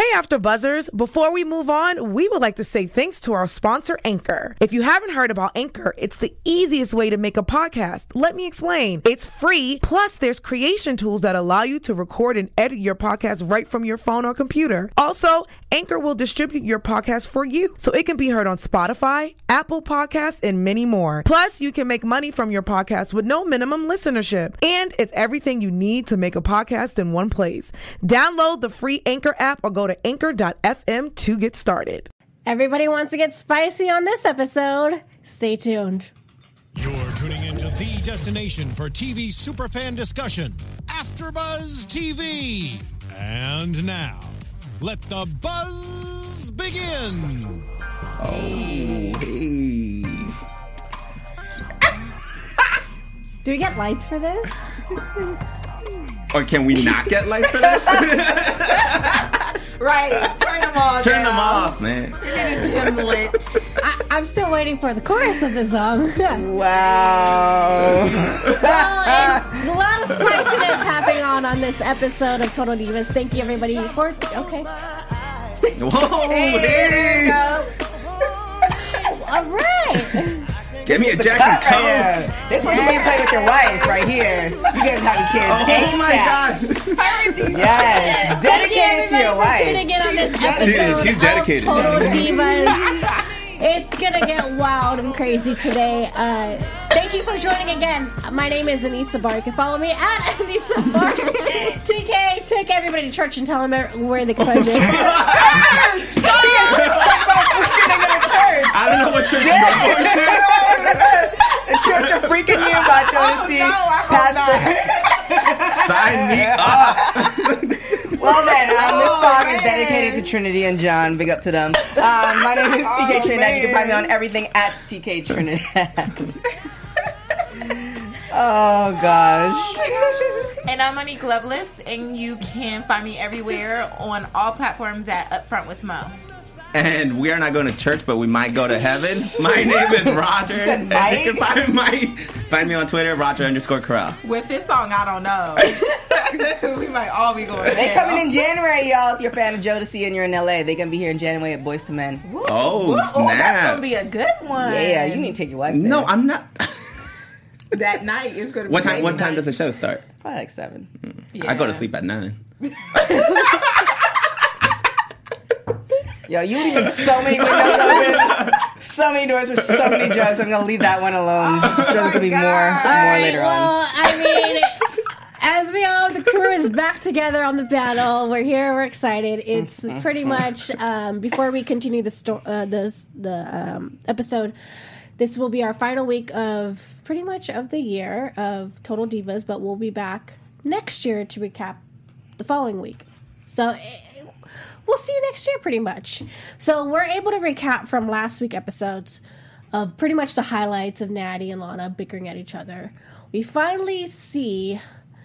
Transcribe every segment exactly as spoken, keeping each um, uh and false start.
Hey, After Buzzers. Before we move on, we would like to say thanks to our sponsor, Anchor. If you haven't heard about Anchor, it's the easiest way to make a podcast. Let me explain. It's free, plus there's creation tools that allow you to record and edit your podcast right from your phone or computer. Also, Anchor will distribute your podcast for you, so it can be heard on Spotify, Apple Podcasts, and many more. Plus, you can make money from your podcast with no minimum listenership. And it's everything you need to make a podcast in one place. Download the free Anchor app or go to anchor dot f m to get started. Everybody wants to get spicy on this episode. Stay tuned. You're tuning into the destination for T V superfan discussion, AfterBuzz T V. And now, let the buzz begin. Oh, hey. Do we get lights for this? Or can we not get lights for this? Right, turn them off. Turn now. them off, man. Dim lit. I, I'm still waiting for the chorus of the song. Wow. Well, and a lot of spiciness happening on on this episode of Total Divas. Thank you, everybody, for... Okay. Whoa, Hey, there you go. All right. Give me a jacket Cut coat. right here. This is what you play with your wife right here. You guys have your kids. Oh, my God. Yes, dedicated to your For wife. tuning in on this She- episode she's dedicated. of Total Divas. It's gonna get wild and crazy today. Uh, thank you for joining again. My name is Anissa Barr. You can follow me at Anissa Barr. T K, take everybody to church and tell them where they can find me. I don't know what church you're going to. The Church of Freaking You by Josie. Pastor. Sign me up. Well then, um, this song is dedicated to Trinity and John. Big up to them. Um, my name is T K Oh, Trinidad. You can find me man. on everything at T K Trinidad. Oh gosh. And I'm Monique Loveless, and you can find me everywhere on all platforms at Upfront with Mo. And we are not going to church, but we might go to heaven. My name is Roger. said And might? you can find, might, find me on Twitter, Roger underscore Corral. With this song, I don't know. We might all be going to They hell. coming in January, y'all. If you're a fan of Jodeci and you're in L A, they gonna be here in January at Boys to Men. Woo, Oh, woo, snap. that's going to be a good one. Yeah, you need to take your wife there. No, I'm not. That night is going to be What time? late What time night. does the show start? Probably like seven. Yeah. I go to sleep at nine. Yo, you leaving so many windows open, so many doors for so many jokes. I'm gonna leave that one alone. I'm sure there's gonna be more, more All later right, well, I mean, as we all, the crew is back together on the panel. We're here. We're excited. It's pretty much um, before we continue the sto- uh, the the um, episode. This will be our final week of pretty much of the year of Total Divas, but we'll be back next year to recap the following week. So eh, we'll see you next year pretty much. So we're able to recap from last week episodes of pretty much the highlights of Natty and Lana bickering at each other. We finally see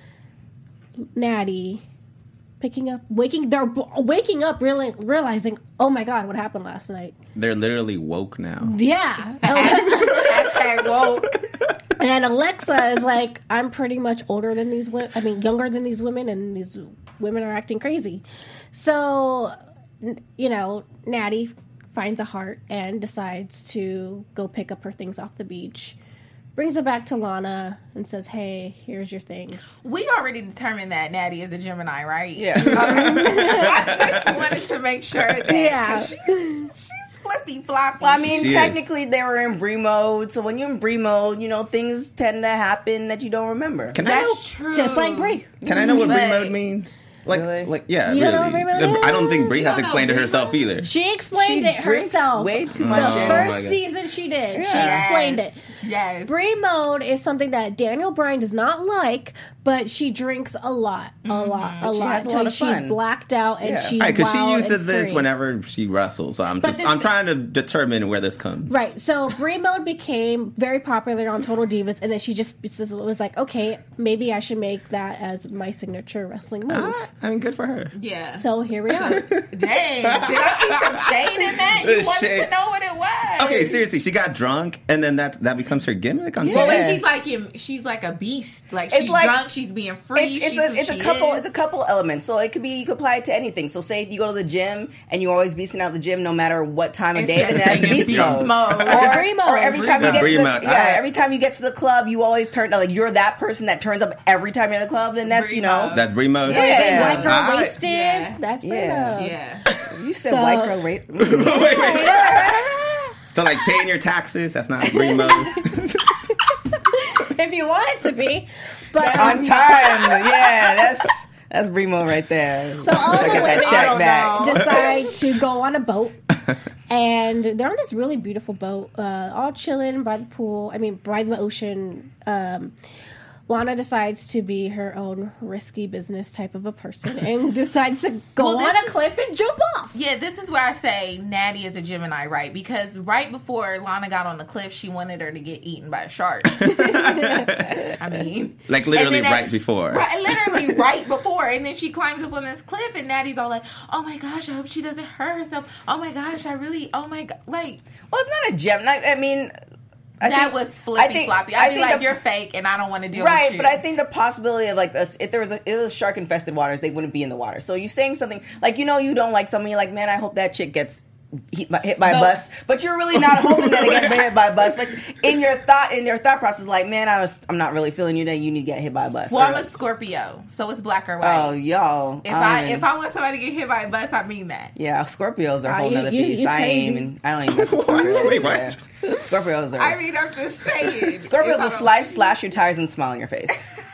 Natty picking up, waking, they're waking up, really realizing, oh my God, what happened last night? They're literally woke now. Yeah. Hashtag woke. And Alexa is like, I'm pretty much older than these women, I mean, younger than these women, and these women are acting crazy. So, you know, Natty finds a heart and decides to go pick up her things off the beach. Brings it back to Lana and says, hey, here's your things. We already determined that Natty is a Gemini, right? Yeah. I just wanted to make sure that. 'cause Yeah. She's, she's flippy floppy. Well, I mean, She is. technically they were in Brie mode, so when you're in Brie mode, you know, things tend to happen that you don't remember. Can I know? That's true. Just like Brie. Can I know what Brie But- mode means? Like, Really? like, yeah, You don't know really. what Brie mode I don't think is? Brie You has don't know explained to Brie herself mode? either. She explained She it drinks herself. way too The much. Oh, shit. my first God. season she did. She Yes. explained it. Yes. Brie mode is something that Daniel Bryan does not like, but she drinks a lot, a lot, a She lot has a until lot of she's fun. blacked out and Yeah. she's Right, because she wild uses and this free. whenever she wrestles. So I'm But just, this- I'm trying to determine where this comes. Right, so Brie mode became very popular on Total Divas, and then she just was like, okay, maybe I should make that as my signature wrestling move. Ah, I mean, good for her. Yeah. So here we are. Dang. Did I see some shade in that? You The wanted shade. to know what it was. Okay, seriously, she got drunk, and then that that becomes her gimmick on Well, T V. but she's like in, she's like a beast. Like It's she's like- drunk, she's being free. It's, it's she's a who it's a she couple is. it's a couple elements. So it could be you could apply it to anything. So say if you go to the gym and you're always beasting out the gym no matter what time of day, then that's beast Beast mode. mode. Or, Brie mode. or every time you Brie get to the, mode. yeah, Alright. every time you get to the club, you always turn like you're that person that turns up every time you're in the club. Then that's Brie you know mode. That's Brie mode. Yeah. White girl Alright. wasted. Yeah. That's Brie Yeah. mode. Yeah. you said So- white girl rape. Wait, wait. So like paying your taxes, that's not Brie mode. If you want it to be, but On um, time, yeah, that's that's Brie mode right there. so all the Get that women check don't back. know. decide to go on a boat, and they're on this really beautiful boat, uh, all chilling by the pool. I mean, by the ocean. Um, Lana decides to be her own risky business type of a person and decides to go Well, on this a cliff and jump off. Yeah, this is where I say Natty is a Gemini, right? Because right before Lana got on the cliff, she wanted her to get eaten by a shark. I mean, Like literally and then right that's- before. Right, literally right before. And then she climbs up on this cliff, and Natty's all like, "Oh my gosh, I hope she doesn't hurt herself. Oh my gosh, I really, oh my god, like." Well, it's not a gem. I, I mean, I that think- was I flippy think- floppy. I I'd be think like, the- "You're fake, and I don't want to deal Right, with you." but I think the possibility of like this, if there was a, it was shark infested waters, they wouldn't be in the water. So you're saying something like you know you don't like someone, you're like, man, I hope that chick gets hit by, hit by a No. bus, but you're really not hoping that it gets hit by a bus. But in your thought, in your thought process, like, man, I was, I'm not really feeling you. That you need to get hit by a bus. well, Or I'm like, a Scorpio, so it's black or white. oh, y'all. if I um, if I want somebody to get hit by a bus, I mean that. yeah, Scorpios are a Ah, whole you- nother you- piece. you I ain't crazy. even. I don't even mess with Scorpios. Wait, what? Yeah. Scorpios are. I mean, I'm just saying. Scorpios If I will don't- slash slash your tires and smile in your face.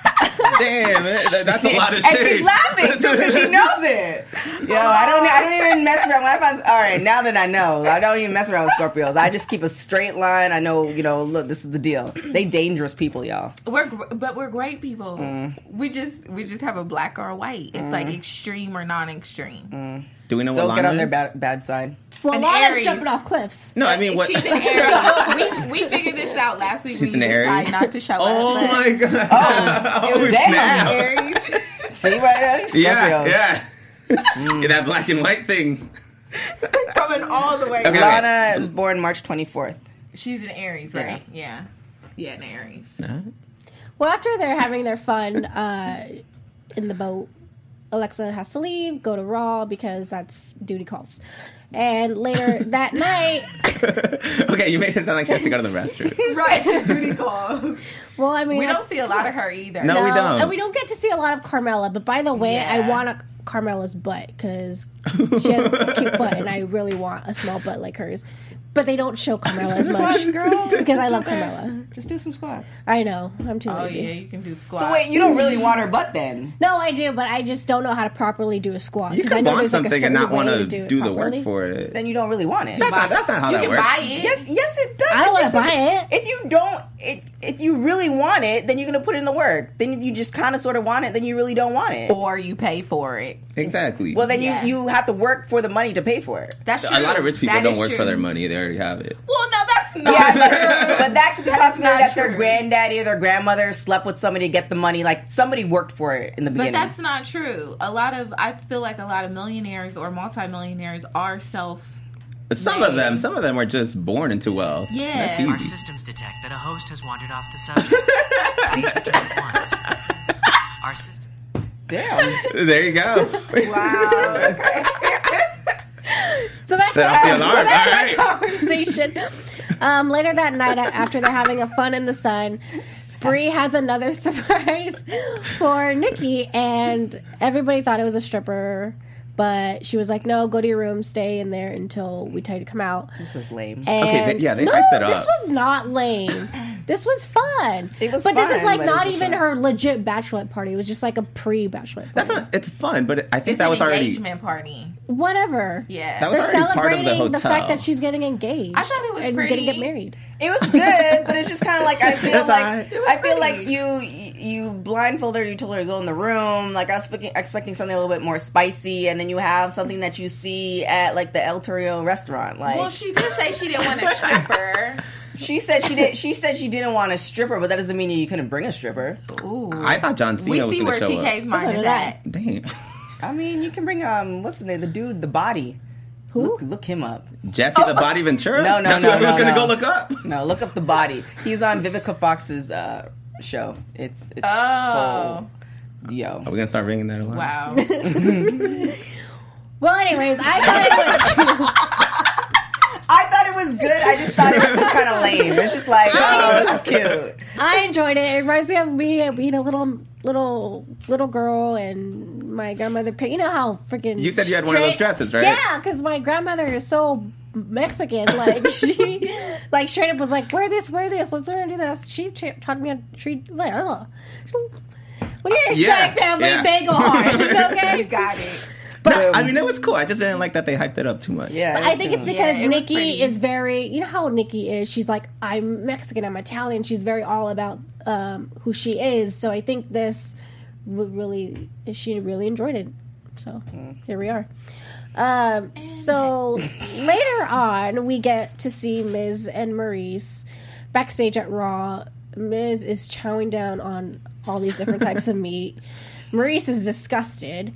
Damn, that- that's a lot of And shit. she's laughing too because she knows it. Yo, I don't. I don't even mess around. When I find, all right, now that I know, I don't even mess around with Scorpios. I just keep a straight line. I know, you know. Look, this is the deal. They dangerous people, y'all. We're gr- but we're great people. Mm. We just we just have a black or a white. It's like extreme or non-extreme. Do we know what Don't get Lana on their is? bad, bad side. Well, An Lana's Aries. jumping off cliffs. No, I mean what? She's an Aries. we, we figured this out last week. She's when an you Aries? decided not to show Oh up. my god! Oh, Oh, damn. snap. Aries. See right there, Scorpios. Yeah, yeah. Yeah, that black and white thing. Coming all the way. Okay. up. Lana is born March twenty-fourth. She's an Aries, right? Yeah. Yeah, an Aries. Well, after they're having their fun uh, in the boat, Alexa has to leave, go to Raw because that's duty calls. And later that night, Okay, you made it sound like she has to go to the restroom. Right. Duty calls. well, I mean, We I- don't see a lot of her either. No, we don't. and we don't get to see a lot of Carmella. But by the way, Yeah. I want a Carmella's butt because she has a cute butt, and I really want a small butt like hers. But they don't show Carmella as much girl. because I love Carmella. Just do some squats. I know I'm too Oh lazy. yeah, you can do squats. So wait, you don't really want her butt then? No, I do, but I just don't know how to properly do a squat. You 'cause I can know want there's, like, a something and not certain want way to do, do, it the work properly. for it. Then you don't really want it. That's not, that's not how you that can works. buy it. Yes, yes, it does. I don't wanna Yes, buy it. If you don't, it, if you really want it, then you're gonna put in the work. Then you just kind of sort of want it. Then you really don't want it. Or you pay for it. Exactly. Well, then Yeah. you you have to work for the money to pay for it. That's true. a lot of rich people That don't is work true. for their money; they already have it. Well, no, that's not. Yeah, but, but that could be That is possibility not that their true. granddaddy or their grandmother slept with somebody to get the money. Like somebody worked for it in the But beginning. that's not true. A lot of I feel like a lot of millionaires or multimillionaires are self. Some of them, some of them are just born into wealth. Yeah. That's Our easy. systems detect that a host has wandered off the subject. Please return at once. Our system. Damn. There you go. Wow. So back to Set off the our, alarm. so back to All our right. conversation. Um, later that night, after they're having a fun in the sun, Brie has another surprise for Nikki, and everybody thought it was a stripper. But she was like, "No, go to your room, stay in there until we tell you to come out." This is lame. And Okay, they- yeah, they no, hyped it up. this was not lame. This was fun. It was but this fun, is like but it not was even fun. her legit bachelorette party. It was just like a pre-bachelorette. That's party. not. It's fun, but I think It's that an was already. engagement party. Whatever. Yeah, That was They're already part of the celebrating the, hotel. fact that she's getting engaged. I thought it was and pretty. gonna get married. It was good, but it's just kind of like I feel That's like alright. I feel like you you blindfolded her, you told her to go in the room. Like I was expecting, expecting something a little bit more spicy, and then you have something that you see at like the El Torrio restaurant. Like Well, she did say she didn't want a stripper. she said she did. She said she didn't want a stripper, but that doesn't mean you couldn't bring a stripper. Ooh, I thought John Cena we was see going where to show T K's up. mind Listen is to at. that. Damn. I mean, you can bring um what's the name? The dude, the body. Look, look him up. Jesse the Body Ventura? No, no, That's no, what everyone's no, gonna no. go look up. No, look up The Body. He's on Vivica Fox's uh, show. It's it's Oh. full, yo. Are we gonna start ringing that alarm? Wow. Well, anyways, I thought it was. I thought it was good. I just thought it was kind of lame. It's just like, oh, this is cute. I enjoyed it. It reminds me of me being a little, little, little girl, and my grandmother. You know how freaking. You said you had one of those dresses, right? Yeah, because my grandmother is so Mexican. Like she, like straight up was like, "Wear this, wear this. Let's learn to do this." She ch- taught me how to treat. Like, I don't know. When you're in a Yeah, Hispanic family, yeah. they go hard. Okay, You got it. No, I mean, it was cool. I just didn't like that they hyped it up too much. Yeah, But I think it's because Yeah, it was Nikki pretty. is very, you know how Nikki is. She's like, I'm Mexican, I'm Italian. She's very all about um, who she is. So I think this would really, she really enjoyed it. So here we are. Um, so later on, we get to see Miz and Maurice backstage at Raw. Miz is chowing down on all these different types of meat. Maurice is disgusted.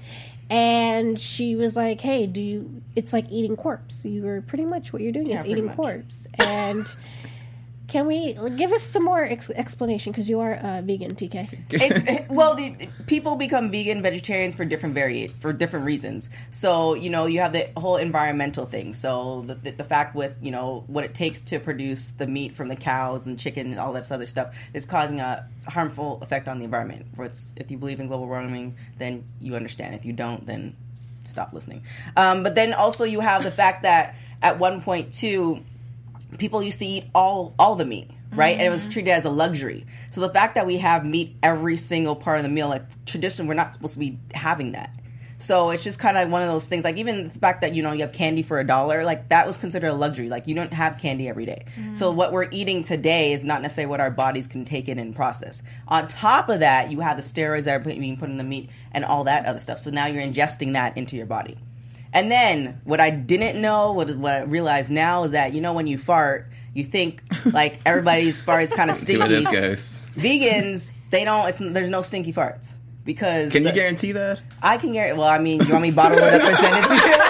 And she was like, "Hey, do you? It's like eating corpse. You were pretty much what you're doing Yeah, is pretty eating much. corpse." And can we give us some more ex- explanation? Because you are uh, vegan, T K. It's, well, the, people become vegan, vegetarians for different vari- for different reasons. So you know, you have the whole environmental thing. So the, the the fact with you know what it takes to produce the meat from the cows and chicken and all that other stuff is causing a harmful effect on the environment. Where it's, if you believe in global warming, then you understand. If you don't, then stop listening. Um, but then also you have the fact that at one point too, people used to eat all all the meat, right? And it was treated as a luxury. So the fact that we have meat every single part of the meal, like traditionally, we're not supposed to be having that. So it's just kind of one of those things. Like even the fact that you know you have candy for a dollar, like that was considered a luxury. Like you don't have candy every day. So what we're eating today is not necessarily what our bodies can take in and process. On top of that, you have the steroids that are being put in the meat and all that other stuff. So now you're ingesting that into your body. And then what I didn't know, what, what I realize now is that, you know, when you fart, you think like everybody's fart is kind of See where stinky. this goes. Vegans, they don't, it's, there's no stinky farts. Because Can the- you guarantee that? I can guarantee, well, I mean, you want me to bottle it up and send it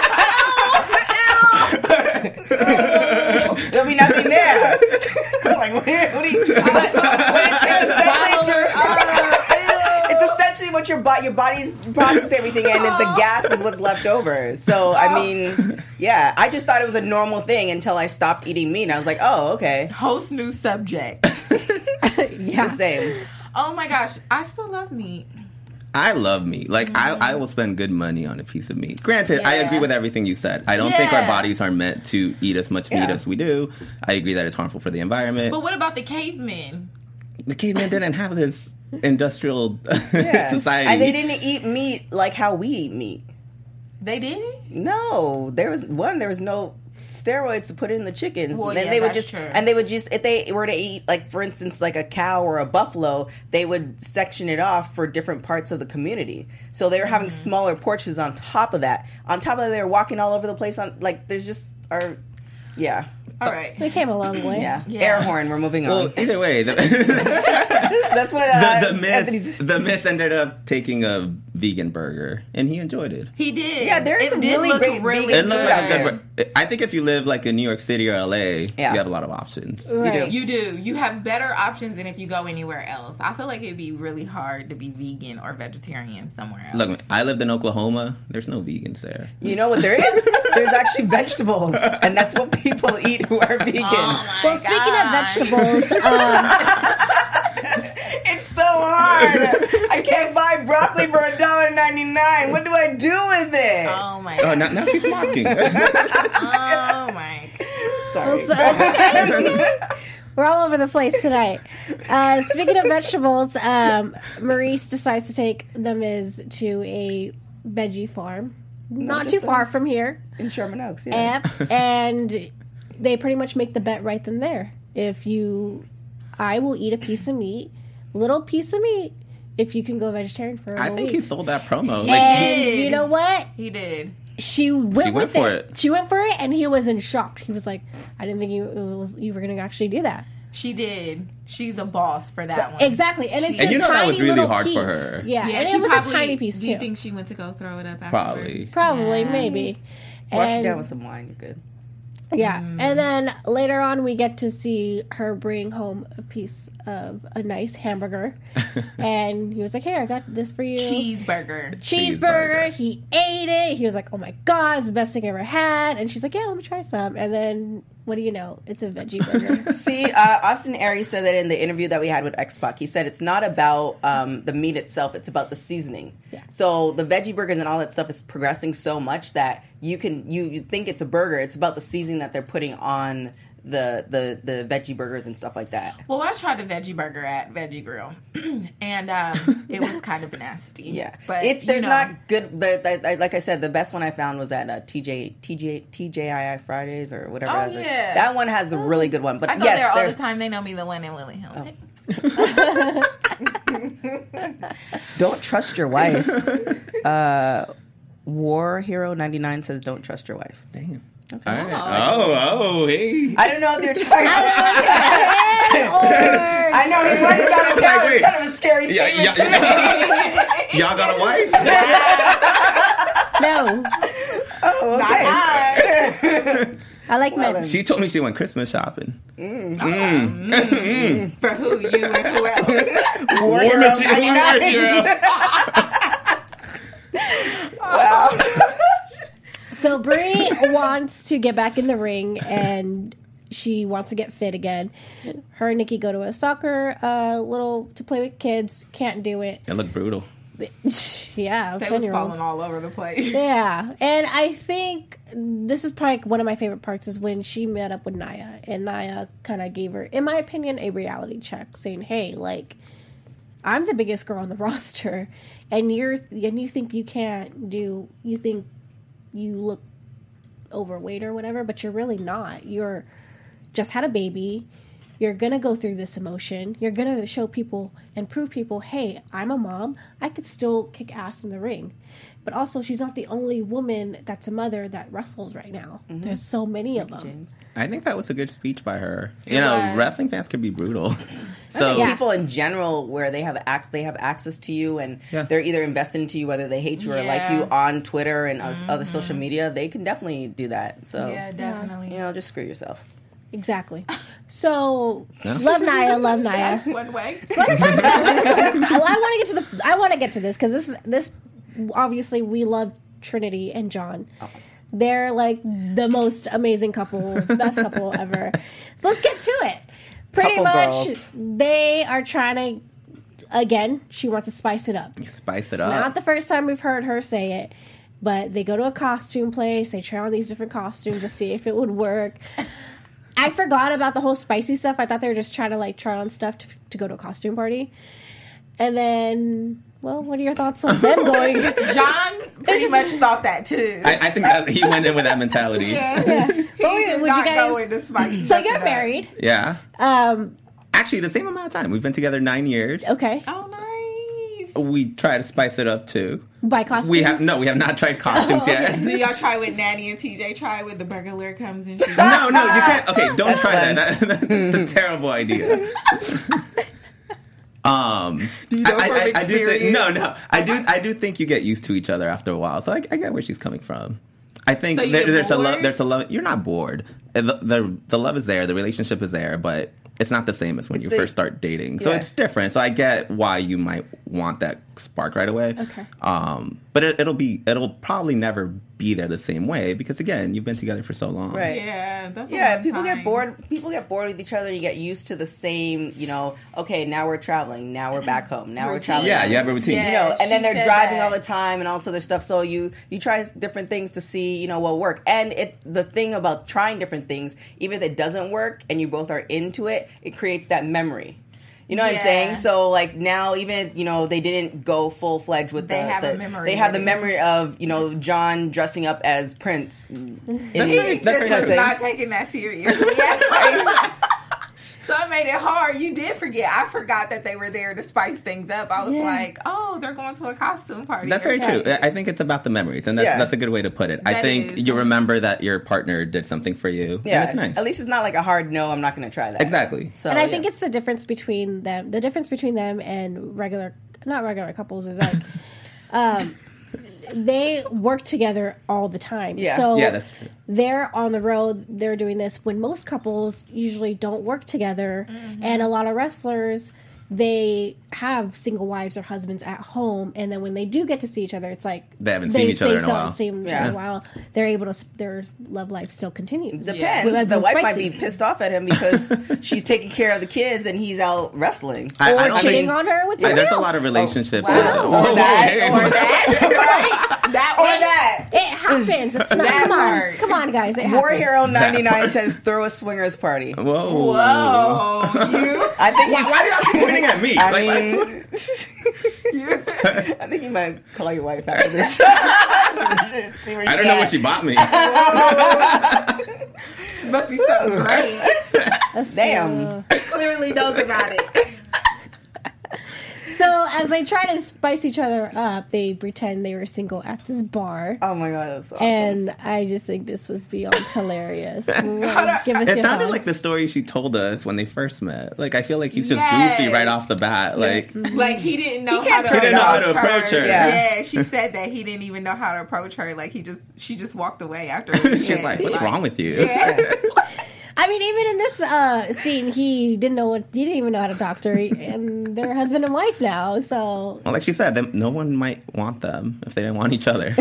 to you? There'll be nothing there. I'm like, what, do you- what do you, but, but it's, it's essentially it's your, it's essentially what your body, your body's processing everything, and then the gas is what's left over. So, I mean, yeah, I just thought it was a normal thing until I stopped eating meat, and I was like, oh, okay. Host new subject. Yeah. The same. Oh my gosh, I still love meat. I love meat. Like, I, I will spend good money on a piece of meat. Granted, I Yeah. agree with everything you said. I don't think our Yeah. bodies are meant to eat as much meat Yeah. as we do. I agree that it's harmful for the environment. But what about the cavemen? The cavemen didn't have this industrial Yeah. society. And they didn't eat meat like how we eat meat. They didn't? No, there was one. There was no steroids to put in the chickens. Well, then yeah, they would that's just true. and they would just if they were to eat like for instance like a cow or a buffalo, they would section it off for different parts of the community. So they were having Mm-hmm. smaller portions on top of that. On top of that, they were walking all over the place. On like there's just our yeah All right. We came a long way. yeah, Yeah. air horn. We're moving Well, on. either way, the, That's what uh, the, the, Anthony's- miss, the miss ended up taking a vegan burger, and he enjoyed it. He did. Yeah, there is It some did really look great really vegan It looked food like out a there. good. bur- I think if you live like in New York City or L A, Yeah. you have a lot of options. Right. You do. You have better options than if you go anywhere else. I feel like it'd be really hard to be vegan or vegetarian somewhere else. Look, I lived in Oklahoma. There's no vegans there. You know what there is? There's actually vegetables, and that's what people eat who are vegan. Oh my Well, speaking gosh. of vegetables, um, It's so hard. I can't buy broccoli for a dollar ninety nine. What do I do with it? Oh my Oh, god. now, now she's mocking. Oh my god. Sorry. so it's okay. We're all over the place tonight. Uh, speaking of vegetables, um, Maurice decides to take the Miz to a veggie farm, not just too far a- from here. In Sherman Oaks, yeah. And, and they pretty much make the bet right then there. If you, I will eat a piece of meat, little piece of meat, if you can go vegetarian for a I whole think week. he sold that promo. Like, And did. you know what? He did. She went, She went with for it. it. She went for it, and he was in shock. He was like, "I didn't think you it was you were going to actually do that." She did. She's a boss for that one. Exactly, and it's And a you know that tiny was really little hard piece. for her. Yeah, Yeah, and she it was probably, a tiny piece Do too. you think she went to go throw it up after? Probably. Probably, Yeah. maybe. Wash it And- down with some wine. You're good. Yeah. And then later on, we get to see her bring home a piece of a nice hamburger. And he was like, hey, I got this for you. Cheeseburger. Cheeseburger. Cheeseburger. He ate it. He was like, oh my God, it's the best thing I ever had. And she's like, yeah, let me try some. And then, what do you know? It's a veggie burger. See, uh, Austin Aries said that in the interview that we had with X-Pac. He said it's not about um, the meat itself, it's about the seasoning. Yeah. So the veggie burgers and all that stuff is progressing so much that you can you, you think it's a burger. It's about the seasoning that they're putting on the the the veggie burgers and stuff like that. Well, I tried a veggie burger at Veggie Grill, and um, it was kind of nasty. Yeah, but it's you there's know, not good. The, the, like I said, the best one I found was at uh, T J T J T J I I Fridays or whatever. Oh, it is. yeah. That one has a really good one. But I go yes, there all they're- the time. They know me, the one in Willie Hill. don't trust your wife. uh, War Hero ninety-nine says, "Don't trust your wife." Damn. Okay. All right. Oh, oh, hey. I don't know if they're talking about. Or- I know he's worried about a town. Wait, It's kind of a scary Yeah, statement. yeah, y'all got a wife? no. Oh, okay. Hi. I like Well, men. then. She told me she went Christmas shopping. For who? You and who else? War War Hero Machine. ninety-nine. War Hero. So Brie wants to get back in the ring and she wants to get fit again. Her and Nikki go to a soccer uh, little to play with kids. Can't do it. It looked brutal. Yeah, They ten was year olds. falling all over the place. Yeah, and I think this is probably one of my favorite parts is when she met up with Naya, and Naya kind of gave her, in my opinion, a reality check, saying, "Hey, like, I'm the biggest girl on the roster, and you're and you think you can't do, you think you look overweight or whatever, but you're really not. You're just had a baby." You're going to go through this emotion. You're going to show people and prove people, hey, I'm a mom. I could still kick ass in the ring. But also, she's not the only woman that's a mother that wrestles right now. Mm-hmm. There's so many of them. I think that was a good speech by her. You know, was. wrestling fans can be brutal. I So think Yeah. people in general, where they have ac- they have access to you, and Yeah. they're either invested into you, whether they hate you or like Yeah. you on Twitter and us other social media, they can definitely do that. So Yeah, definitely. you know, just screw yourself. Exactly. So, Yeah. love Naya, love Naya. That's one way. Let's talk about this. I want to get to the. I want to get to this because this is this. Obviously, we love Trinity and John. They're like the most amazing couple, best couple ever. So let's get to it. Pretty Couple much, girls. they are trying to. Again, she wants to spice it up. spice it It's up. not the first time we've heard her say it, but they go to a costume place. They try on these different costumes to see if it would work. I forgot about the whole spicy stuff. I thought they were just trying to like try on stuff to, to go to a costume party. And then, well, what are your thoughts on them going? John pretty just- much thought that too. I, I think that he went in with that mentality. yeah. Yeah. He did would not you go guys- into spicy So nothing you're up. married. Yeah. Um, Actually, the same amount of time. We've been together nine years. okay. Oh, nice. We try to spice it up too. By costumes? We have no, we have not tried costumes yet. Do y'all try with Natty and T J? Try with the burglar comes and she No, no, you can't. Okay, don't try fun. that. that. That's a terrible idea. Um, you know I, from I, I do think experience? no, no. I do, I do think you get used to each other after a while. So I, I get where she's coming from. I think So you there, get there's a bored? love. There's a love. You're not bored. The, the the love is there. The relationship is there, but it's not the same as when It's you the- first start dating. So Yeah. it's different. So I get why you might want that spark right away. Okay. Um, but it, it'll be. It'll probably never be there the same way because again, you've been together for so long. Right. Yeah, that's a Yeah, long people time. get bored. People get bored with each other. And you get used to the same. You know, okay, now we're traveling. Now we're back home. Now we're Routine. traveling. Yeah, you have a routine. Yeah. You know, and then she they're said driving that. all the time and all this other stuff. So you you try different things to see, you know, what work. And it the thing about trying different things, even if it doesn't work and you both are into it, it creates that memory. You know what Yeah. I'm saying? So like now, even if, you know, they didn't go full fledged with They the, have a the- memory They have the with it. memory of, you know, John dressing up as Prince. That's He very- just that's very was true. not taking that serious. Yeah. So it made it hard. You did forget. I forgot that they were there to spice things up. I was Yeah. like, oh, they're going to a costume party. That's very Okay. true. I think it's about the memories, and that's Yeah. that's a good way to put it. I That think is. you remember that your partner did something for you, Yeah, and it's nice. At least it's not like a hard no. I'm not going to try that. exactly. So and I yeah. think it's the difference between them. The difference between them and regular, not regular couples, is like, um, they work together all the time. Yeah. So Yeah, that's true. they're on the road, they're doing this when most couples usually don't work together. Mm-hmm. And a lot of wrestlers, they have single wives or husbands at home, and then when they do get to see each other, it's like They haven't seen each other in a still while. haven't seen each Yeah. other in a while. They're able to, their love life still continues. Depends. With- with The wife might spicy. be pissed off at him because she's taking care of the kids and he's out wrestling. I, Or I don't cheating think, on her with Like, somebody there's a else. lot of relationships. Wow. that- Or Oh, that, hey. Or that, right? That Or one. that. It happens. It's not. That Come on, part. come on, guys. It War happens. Hero ninety-nine says throw a swingers party. Whoa. Whoa, you. I think Why, he's, why do y'all keep pointing at me? I Like, like- mean, I think you might call your wife after this. See where I don't know what she bought me. Must be so great. That's, Damn. uh, Clearly knows about it. So as they try to spice each other up, they pretend they were single at this bar. Oh my god, that's awesome. And I just think this was beyond hilarious. Well, give us It your sounded thoughts. like the story she told us when they first met. Like, I feel like he's just Yes. goofy right off the bat. Like, Like he didn't know He how can't to, turn it approach, off. her. approach her. Yeah. Yeah. She said that he didn't even know how to approach her. Like he just, she just walked away after. she's like, what's wrong with you? Yeah. I mean, even in this uh, scene, he didn't know what he didn't even know how to talk to her, and they're husband and wife now. So Well, like she said, them, no one might want them if they didn't want each other.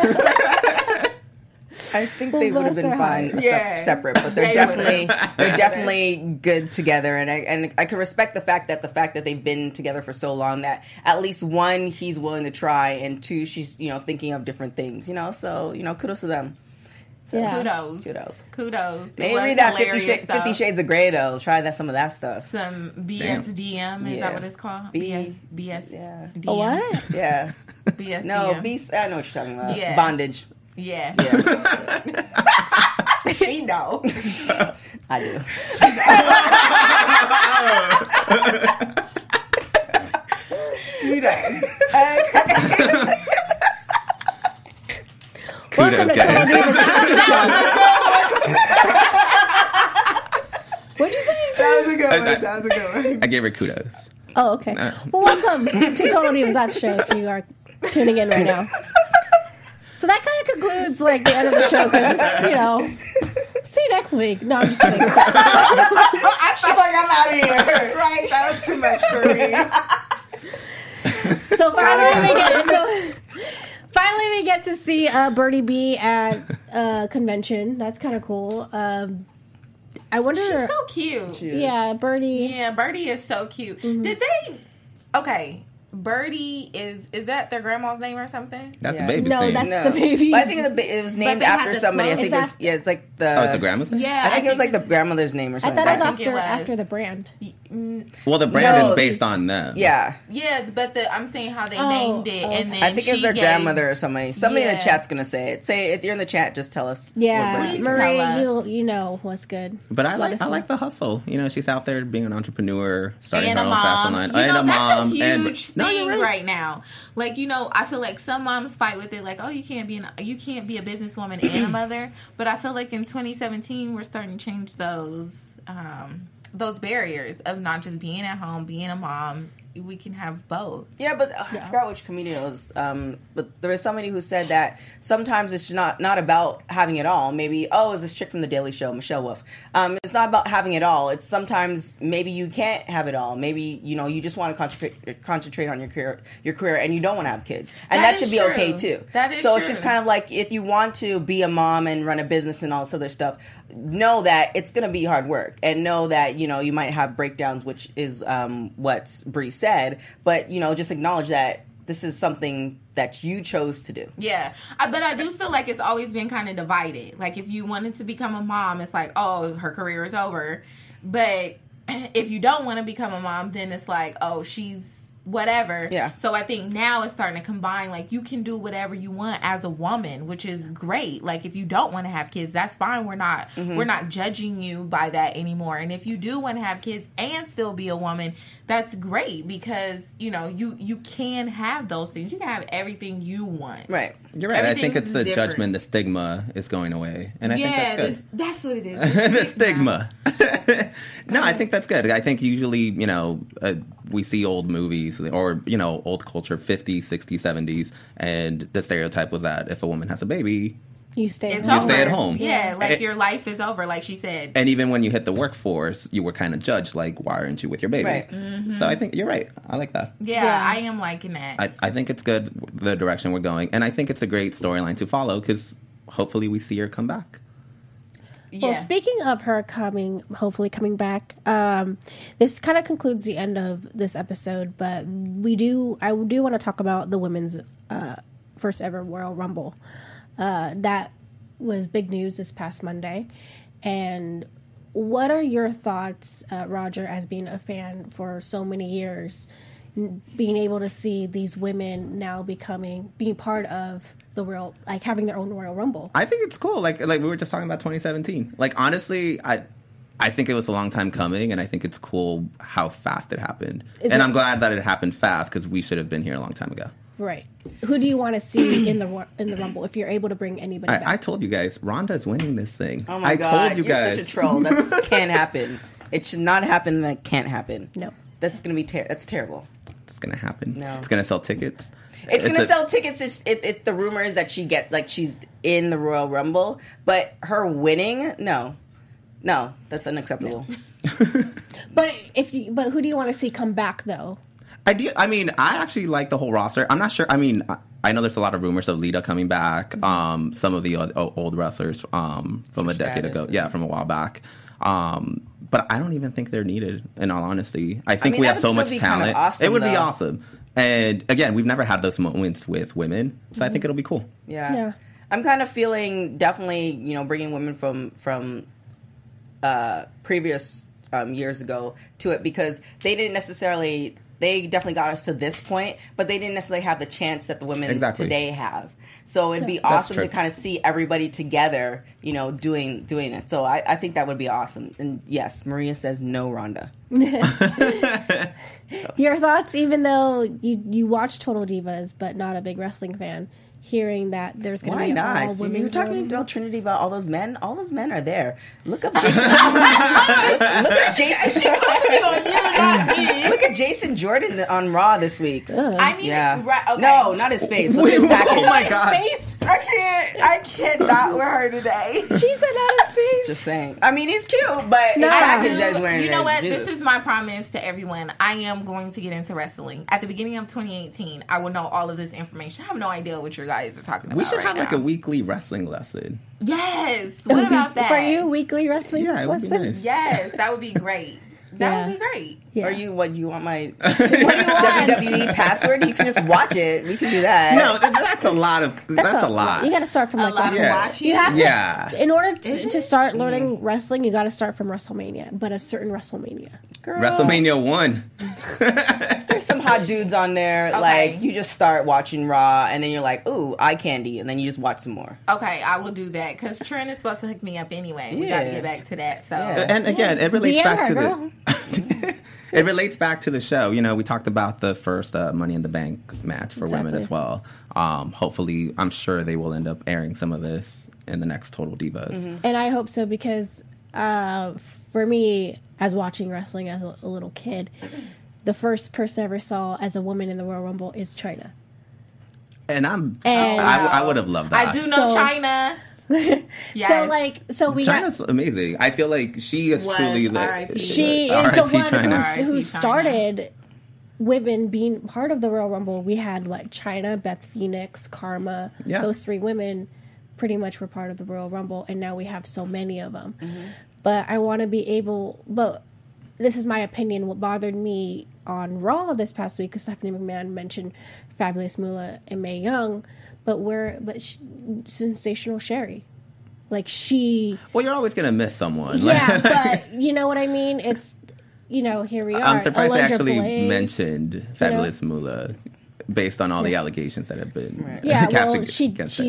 I think they Well, would have bless been their fine hearts. se- Yeah. separate, but they're They definitely would've. they're definitely good together, and I and I can respect the fact that the fact that they've been together for so long that at least one he's willing to try, and two she's you know thinking of different things, you know. So you know, kudos to them. yeah. Kudos. Kudos. Kudos. It Maybe was read that Fifty, hilarious, Shades, Fifty though. Shades of Grey though. Try that some of that stuff. Some B S Damn. D M, is Yeah. that what it's called? B- B S B S Yeah. D M. A what? Yeah. B S D M. No, be, I know what you're talking about. Yeah. Bondage. Yeah. Yeah. She know. I do. You know. Welcome to Kudos, Total guys. Divas After Show. What'd you say? That was a good I- one. That was a good one. I gave her kudos. Oh, okay. Well, welcome to Total Divas After Show if you are tuning in right now. So that kind of concludes like the end of the show because you know. See you next week. No, I'm just kidding. I feel like I'm out of here. Right? That was too much for me. So finally we get so finally we get to see uh, Birdie B at a convention. That's kind of cool. Um, I wonder. She's so cute. She is. Yeah, Birdie. Yeah, Birdie is so cute. Did they? Okay, Birdie is is that their grandma's name or something? That's Yeah. the baby's No, name. that's No. the baby. But I think the, ba- it was named they had after the somebody. I clothes. think It's it's, yeah, it's like the. Oh, it's a grandma's name? Yeah, I think it was like the it's- grandmother's name or I something. thought it was think it after was. after the brand. Well, the brand No. is based on them. Yeah. Yeah, but the I'm saying how they Oh, named it, okay. and then I think it's she their gave- grandmother or somebody. Somebody in Yeah. the chat's gonna say it. Say if you're in the chat, just tell us. what Yeah, brand. Please Marie, tell us. you you know what's good. But I Let like us I know. like the hustle. You know, she's out there being an entrepreneur, starting and her a own fashion mom. line, You and know, a that's mom. a and huge no, thing you're right. right. now. Like you know, I feel like some moms fight with it, like, oh, you can't be an, you can't be a businesswoman and a mother. But I feel like in twenty seventeen, we're starting to change those um, those barriers of not just being at home, being a mom. We can have both. Yeah, but uh, I forgot which comedian it was. Um, but there was somebody who said that sometimes it's not not about having it all. Maybe oh, it's this chick from the Daily Show, Michelle Wolf. Um, it's not about having it all. It's sometimes maybe you can't have it all. Maybe you know you just want to concentrate concentrate on your career, your career, and you don't want to have kids, and That that, is should be true. okay too. That is so it's true. just kind of like if you want to be a mom and run a business and all this other stuff, know that it's going to be hard work, and know that you know you might have breakdowns, which is um, what Bree said, but you know just acknowledge that this is something that you chose to do. Yeah, I, but I do feel like it's always been kind of divided. Like if you wanted to become a mom, it's like, oh, her career is over. But if you don't want to become a mom, then it's like, oh, she's whatever. Yeah. So I think now it's starting to combine. Like you can do whatever you want as a woman, which is great. Like if you don't want to have kids, that's fine. We're not Mm-hmm. we're not judging you by that anymore. And if you do want to have kids and still be a woman, that's great because you know you you can have those things. You can have everything you want. Right. You're right. I think Everything's it's the different. judgment, the stigma is going away, and I yeah, think that's this- good. that's what it is. the stigma. No, I think that's good. I think usually, you know, uh, we see old movies recently, or, you know, old culture, fifties, sixties, seventies, and the stereotype was that if a woman has a baby, You stay It's home. You stay at over. home. Yeah, like And- your life is over, like she said. and even when you hit the workforce, you were kind of judged, like, why aren't you with your baby? Right. So I think you're right. I like that. yeah, Yeah. I am liking that. I, I think it's good, the direction we're going. And I think it's a great storyline to follow because hopefully we see her come back. yeah. Well, speaking of her coming, hopefully coming back, um, this kind of concludes the end of this episode. But we do, I do want to talk about the women's uh, first ever Royal Rumble. Uh, that was big news this past Monday. And what are your thoughts, uh, Roger, as being a fan for so many years, n- being able to see these women now becoming, being part of the Royal, like having their own Royal Rumble? I think it's cool. Like like we were just talking about twenty seventeen. Like honestly, I I think it was a long time coming, and I think it's cool how fast it happened. Is and it- I'm glad that it happened fast because we should have been here a long time ago. Right. Who do you want to see in the Ru- in the Rumble if you're able to bring anybody back? I, I told you guys, Rhonda's winning this thing. Oh my I god, told you you're guys. such a troll. That can't happen. It should not happen. That can't happen. No. That's gonna be ter- that's terrible. It's gonna happen. No. It's gonna sell tickets. It's, gonna a- sell tickets. It's, it, it, the rumor is that she get like she's in the Royal Rumble, but her winning, no, no, that's unacceptable. But if you, but who do you want to see come back though? I do. I mean, I actually like the whole roster. I'm not sure. I mean, I, I know there's a lot of rumors of Lita coming back. Um, some of the old, old wrestlers um, from a decade ago. Yeah, from a while back. Um, but I don't even think they're needed. In all honesty, I think mean, we that have would so still much be kinda talent. awesome, it would be though. awesome. And again, we've never had those moments with women, so I think it'll be cool. Yeah. Yeah. I'm kind of feeling definitely, you know, bringing women from from uh, previous um, years ago to it because they didn't necessarily. They definitely got us to this point, but they didn't necessarily have the chance that the women Exactly. today have. So it'd be That's awesome true. to kind of see everybody together, you know, doing doing it. So I, I think that would be awesome. And yes, Maria says no, Rhonda. Your thoughts, even though you you watch Total Divas, but not a big wrestling fan, hearing that there's going to Why be an all not? You were women's talking Royal about Trinity about all those men. All those men are there. Look up Jason. look, look at Jason. look at Jason Jordan on Raw this week. I need Yeah. to, right, okay. No, not his face. Look Wait, at his package. oh my god! I can't. I cannot wear her today. She said not his face. Just saying. I mean, he's cute, but his No. package that he's wearing. You know today, what? Jesus. This is my promise to everyone. I am going to get into wrestling. At the beginning of twenty eighteen, I will know all of this information. I have no idea what you guys are talking about. We should right have like now. a weekly wrestling lesson. Yes. What about that? For you, weekly wrestling? Yeah, it would be lesson? nice. Yes, that would be great. That Yeah. would be great. Yeah. Are you what? You want my What do you want? W W E password? You can just watch it. We can do that. No, that, that's a lot of. That's, a, lot. You got to start from A like lot of wrestling. Yeah. watching. You have to. Yeah. In order to, Is to it? start learning wrestling, you got to start from WrestleMania, but a certain WrestleMania. Girl. WrestleMania one. There's some hot dudes on there. Okay. Like you just start watching Raw, and then you're like, "Ooh, eye candy," and then you just watch some more. Okay, I will do that because Trent is supposed to hook me up anyway. We got to Yeah. get back to that. So Yeah. And again, it relates D M back her, to girl. the. It relates back to the show. You know, we talked about the first uh, Money in the Bank match for women Exactly. as well. Um, hopefully, I'm sure they will end up airing some of this in the next Total Divas. And I hope so because uh, for me, as watching wrestling as a, a little kid, the first person I ever saw as a woman in the Royal Rumble is Chyna. And I'm, And- I, I would have loved that. I do know So- China. Yes. So like, so we China's got. amazing. I feel like she is Was truly R I P. the She R I is the P one China. who's- R I P who China. started women being part of the Royal Rumble. We had like Chyna, Beth Phoenix, Karma. Yeah. Those three women pretty much were part of the Royal Rumble, and now we have so many of them. But I want to be able. But this is my opinion. What bothered me on Raw this past week, because Stephanie McMahon mentioned Fabulous Moolah and Mae Young, but we're but she, Sensational Sherry, like she. Well, you're always gonna miss someone. Yeah, but you know what I mean? It's, you know, here we are. I'm surprised they Alundra actually Blaze. mentioned Fabulous Moolah based on all the allegations that have been Yeah, cast well, ag- she against her. she's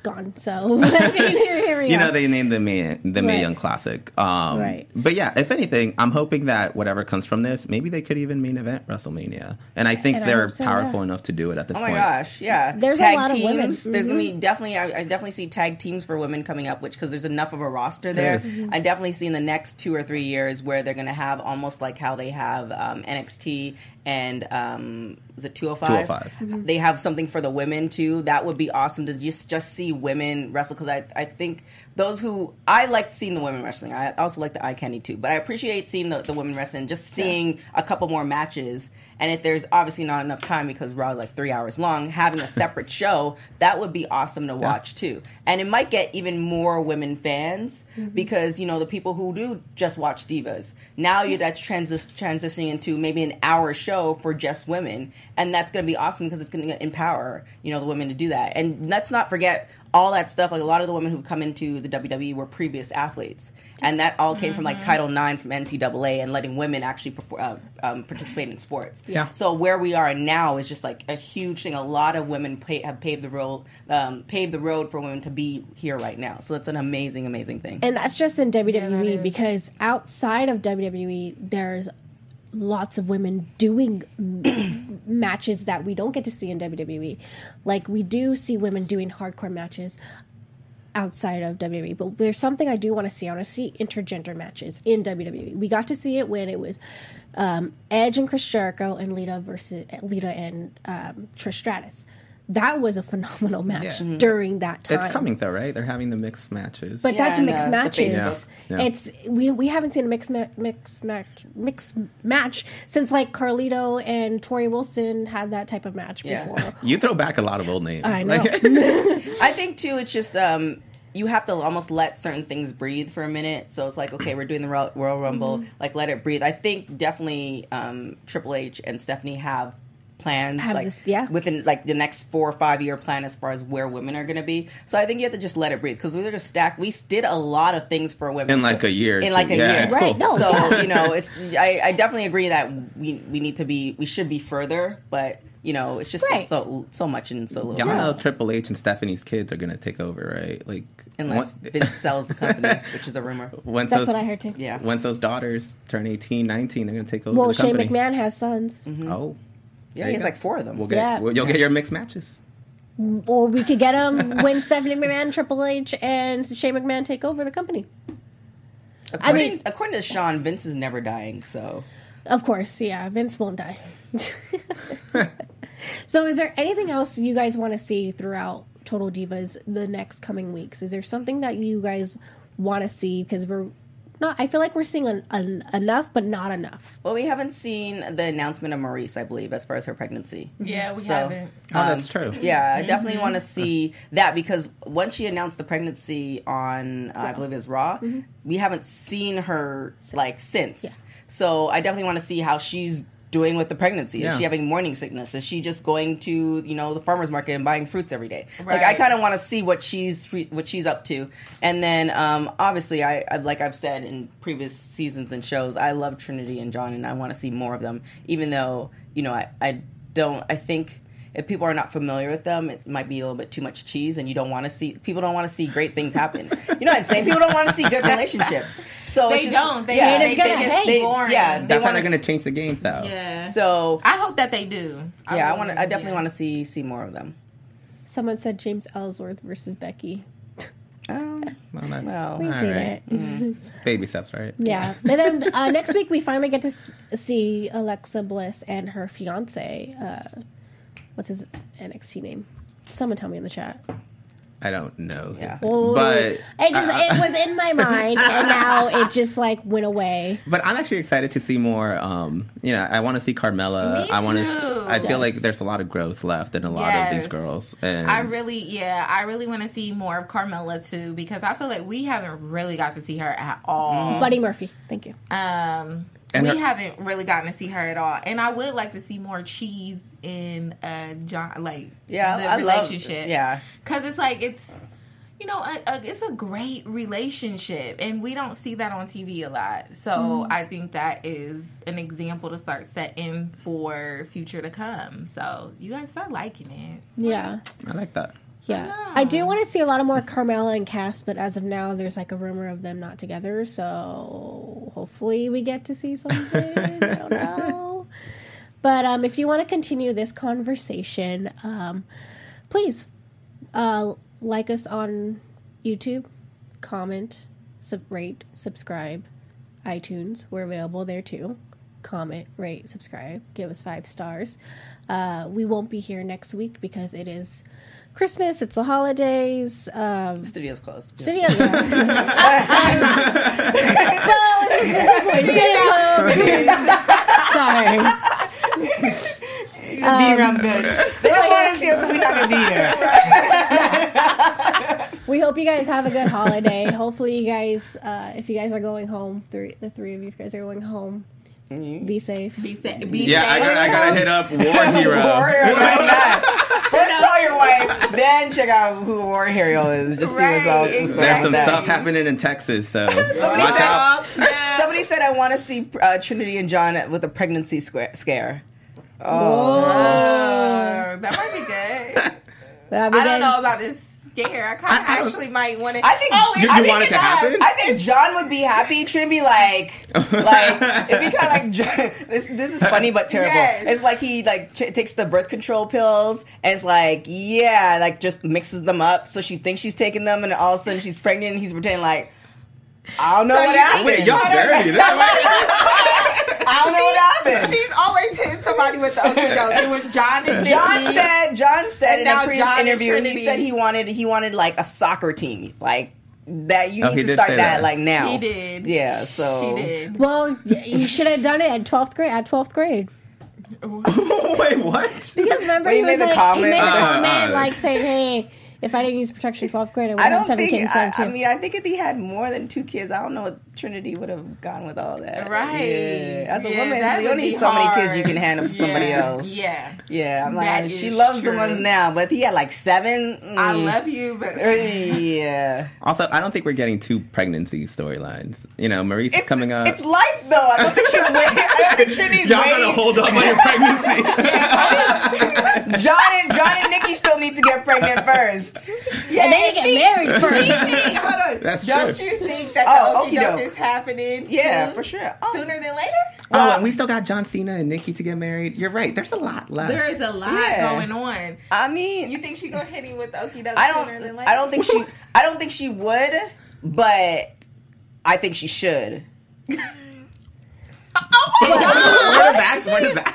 gone. So I mean, here, here we You are. know, they named the Mae, the Mae Right. Young Classic. Um, Right. But yeah, if anything, I'm hoping that whatever comes from this, maybe they could even main event WrestleMania. And I think And I they're hope so, powerful yeah. enough to do it at this Oh my point. gosh, yeah. There's a tag lot of teams. women. There's gonna Mhm. be definitely. I, I definitely see tag teams for women coming up, which because there's enough of a roster there. Yes. Mhm. I definitely see in the next two or three years where they're gonna have almost like how they have um, N X T and um, is it two oh five? two oh five. Mm-hmm. They have something for the women too. That would be awesome to just just see women wrestle because I I think those who I like seeing the women wrestling. I also like the eye candy too, but I appreciate seeing the, the women wrestling. Just seeing a couple more matches. And if there's obviously not enough time because Raw is like three hours long, having a separate show, that would be awesome to watch too. And it might get even more women fans because, you know, the people who do just watch Divas, now you that's transi- transitioning into maybe an hour show for just women. And that's going to be awesome because it's going to empower, you know, the women to do that. And let's not forget all that stuff. Like a lot of the women who've come into the W W E were previous athletes. And that all came from like Title nine from N C double A and letting women actually perfor- uh, um, participate in sports. Yeah. So where we are now is just like a huge thing. A lot of women pay, have paved the road, um, paved the road for women to be here right now. So it's an amazing, amazing thing. And that's just in W W E that is. because outside of W W E, there's lots of women doing m- matches that we don't get to see in W W E. Like we do see women doing hardcore matches outside of W W E, but there's something I do want to see. I want to see intergender matches in W W E. We got to see it when it was um, Edge and Chris Jericho and Lita versus Lita and um, Trish Stratus. That was a phenomenal match Yeah. during that time. It's coming though, right? They're having the mixed matches. But Yeah, that's and, mixed uh, the matches. faces. Yeah, yeah. It's we we haven't seen a mixed ma- mixed match mixed match since like Carlito and Tori Wilson had that type of match Yeah. before. You throw back a lot of old names. I know. Like- I think too, it's just um, you have to almost let certain things breathe for a minute. So it's like, okay, we're doing the Royal, Royal Rumble, like let it breathe. I think definitely um, Triple H and Stephanie have plans, Have like this- yeah. within like the next four or five year plan as far as where women are going to be. So I think you have to just let it breathe because we were just stacked. We did a lot of things for women In like a year or In two. like a Yeah, year, it's Right, cool. no. So yeah. you know, it's I, I definitely agree that we we need to be we should be further, but you know, it's just Right. so so much in so little Y'all time. know Triple H and Stephanie's kids are gonna take over, right? Like Unless once- Vince sells the company, which is a rumor. once That's those, what I heard too. Yeah. Once those daughters turn eighteen, nineteen, they're gonna take over Well, the Shane company. McMahon has sons, Oh, Yeah, there he you has go. like four of them. We'll get, Yeah. well, you'll get your mixed matches. or we could get them when Stephanie McMahon, Triple H, and Shane McMahon take over the company. According, mean- according to Sean, Vince is never dying. So Of course, yeah, Vince won't die. So, is there anything else you guys want to see throughout Total Divas the next coming weeks? Is there something that you guys want to see? Because we're not. I feel like we're seeing an, an, enough, but not enough. well, we haven't seen the announcement of Maurice, I believe, as far as her pregnancy. Yeah, we So, haven't. Oh, that's true. Yeah, I definitely want to see that because once she announced the pregnancy on, uh, I believe it was Raw, we haven't seen her like since. Yeah. So I definitely want to see how she's doing with the pregnancy. Is Yeah. she having morning sickness? Is she just going to you know the farmers market and buying fruits every day? Like I Right. kind of want to see what she's what she's up to. And then um, obviously, I, I like I've said in previous seasons and shows, I love Trinity and John, and I want to see more of them. Even though you know I, I don't I think. If people are not familiar with them, it might be a little bit too much cheese, and you don't want to see. People don't want to see great things happen. You know what I'm saying? People don't want to see good relationships. So They it's just, don't. They, yeah, they, It's gonna they hate. get They- boring. yeah, they That's how wanna- they're gonna change the game, though. Yeah. So I hope that they do. yeah, I really want. I do. definitely want to see see more of them. Someone said James Ellsworth versus Becky. Um, Well, that's, Well, We've all seen right. it. Baby steps, right? Yeah, and then uh, next week we finally get to s- see Alexa Bliss and her fiance. Uh, what's his N X T name? Someone tell me in the chat. I don't know. Yeah. his- Oh, But it just it was in my mind, and now it just like went away. But I'm actually excited to see more. Um, you know, I want to see Carmella. Me I want too. to. I feel like Yes. there's a lot of growth left in a lot of these Yes. girls. And I really, yeah, I really want to see more of Carmella too because I feel like we haven't really got to see her at all. Buddy Murphy, thank you. Um, And we her- haven't really gotten to see her at all, and I would like to see more cheese in uh John, like yeah, the I love. relationship. Yeah, because it's like it's you know a, a, it's a great relationship, and we don't see that on T V a lot. So I think that is an example to start setting for future to come. So you guys start liking it. Yeah, I like that. Yeah, I do want to see a lot of more Carmela and Cass, but as of now, there's like a rumor of them not together. So hopefully, we get to see something. I don't know. But um, if you want to continue this conversation, um, please uh, like us on YouTube, comment, sub- rate, subscribe, iTunes. We're available there too. Comment, rate, subscribe, give us five stars. Uh, we won't be here next week because it is Christmas. It's the holidays. Um, Studio's closed. studio. Yeah. Well, it's just disappointing. Studio's closed. Sorry. Beat around the bush. They don't want us here, so we're not gonna be here. We hope you guys have a good holiday. Hopefully, you guys, uh, if you guys are going home, three, the three of you, if you guys are going home, be safe. Be, sa- be Yeah, safe. I gotta, I gotta hit up War Hero. War Hero, right now. First call your wife, then check out who War Hero is. Just see what's all. what's going on There's some with that. stuff happening in Texas, so Somebody watch said- out. Yeah. Somebody said I want to see uh, Trinity and John with a pregnancy square, scare. Oh, that might be good. That'd be I don't good. know about this scare. I kind of I- I don't- actually might want to. I think- oh, You- I you think want it to does. happen? I think John would be happy. Trinity be like, like it'd be kind of like John, this. This is funny but terrible. Yes. It's like he like ch- takes the birth control pills and it's like, yeah, like just mixes them up so she thinks she's taking them, and all of a sudden she's pregnant and he's pretending like, I don't know So what you happened. Wait, y'all dirty. That I don't know what happened. She's always hitting somebody with the okie doke. It was John and John Nikki. said. John said And in now a previous John and interview, he Trinity. said he wanted he wanted like a soccer team, like that. You Oh, need he to did start say that, that. like now. He did. Yeah. So He did. Well, y- you should have done it at twelfth grade. At twelfth grade, Wait, what? because remember When he he was made the like, he comment. made a Uh, comment uh. like saying, "Hey, if I didn't use protection twelfth grade, I would I have don't seven think. kids." I, too. I mean, I think if he had more than two kids, I don't know if Trinity would have gone with all that. Right. Yeah. As a Yeah, woman, that you would don't need be so many hard. kids you can handle for somebody Yeah. else. Yeah. Yeah. I'm That like, is she loves true. the ones now, but if he had like seven. I mm, love you, but Yeah. Also, I don't think we're getting two pregnancy storylines. You know, Maurice is It's coming up. It's life, though. I don't think she's waiting. I don't think Trinity's Y'all waiting. gotta hold up on your pregnancy. John and John and Nikki still need to get pregnant first. yeah, And then you get she- married she first. think- hold on. That's Don't true. you think that Oh, the okey-doke. okie doke is happening? Yeah, soon? for sure. Oh. Sooner than later. Oh, and we still got John Cena and Nikki to get married. You're right. There's a lot left. There is a lot Yeah. going on. I mean, You think she gonna hit him with the okie doke I sooner than don't. later? I don't think she. I don't think she would, but I think she should. Oh my god! Where does that? Where does that?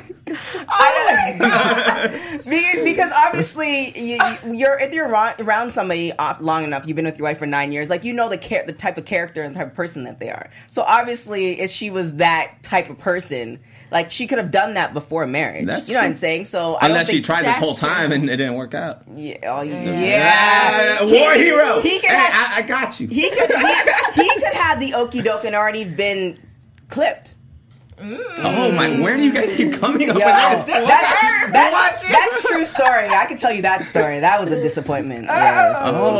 Be- because obviously, you, you- you're if you're around, around somebody off long enough, you've been with your wife for nine years, like you know the char- the type of character and type of person that they are. So obviously, if she was that type of person, like she could have done that before marriage. That's you know what true. I'm saying? So I Unless don't she think, tried this that's whole time true. and it didn't work out. Yeah, oh, yeah. Yeah, war He- hero. He can Hey, have, I, I got you. he could he, he could have the okie doke and already been clipped. Oh my! Where do you guys keep coming up Yo, with that, this? that, that- that's true story. I can tell you that story. That was a disappointment. Yes.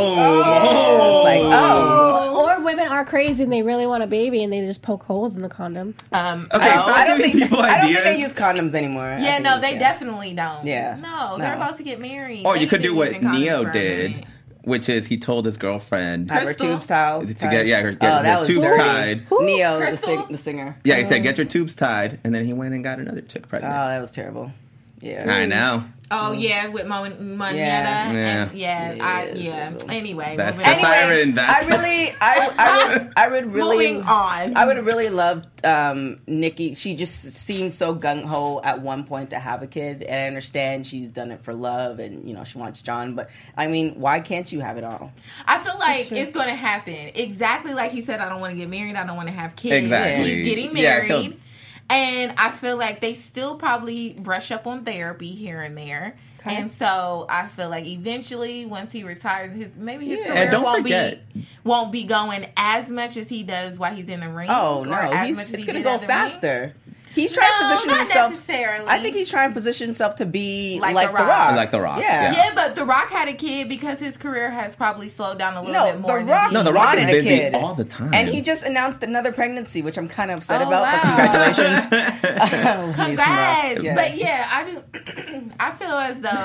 Oh, It's like, oh. Or women are crazy and they really want a baby and they just poke holes in the condom. Um, Okay, no. stop I don't giving think people I don't think ideas. they use condoms anymore. I Yeah, think no, it's- they yeah. definitely don't. Yeah. No, they're No. about to get married. Or you They've could been do what using condoms Neo for a did, minute. which is he told his girlfriend Have her Crystal? tubes tied. to get yeah her, get Oh, that her was tubes dirty. tied. Neo, the, Crystal? sing- the singer. Yeah, he said get your tubes tied, and then he went and got another chick Oh, pregnant. that was terrible. Yeah. I know. Oh yeah, with Mon- Moneta. Yeah. Yeah, yeah, Yeah, I, it's yeah. terrible. Anyway, That's moving the on. siren. That's I really, I, I would, I would really, Moving on. I would have really loved um, Nikki. She just seemed so gung ho at one point to have a kid, and I understand she's done it for love, and you know she wants John. But I mean, why can't you have it all? I feel like it's going to happen. Exactly like he said, I don't want to get married. I don't want to have kids. Exactly. He's getting Yeah, married. he'll- And I feel like they still probably brush up on therapy here and there. Okay. And so I feel like eventually, once he retires, his maybe his Yeah. career And don't won't forget- be won't be going as much as he does while he's in the ring. Oh or no, as he's, much as it's he going to did go at the ring. faster. He's trying No, to position not himself. necessarily. I think he's trying to position himself to be Like like, The the Rock. Rock. Like The Rock, Yeah. yeah. Yeah, but The Rock had a kid because his career has probably slowed down a little No, bit more. The than Rock. he- No, The Rock is wanted a busy kid. all the time. And he just announced another pregnancy, which I'm kind of upset Oh, about. wow. But congratulations. Congrats. Yeah. But yeah, I do. I feel as though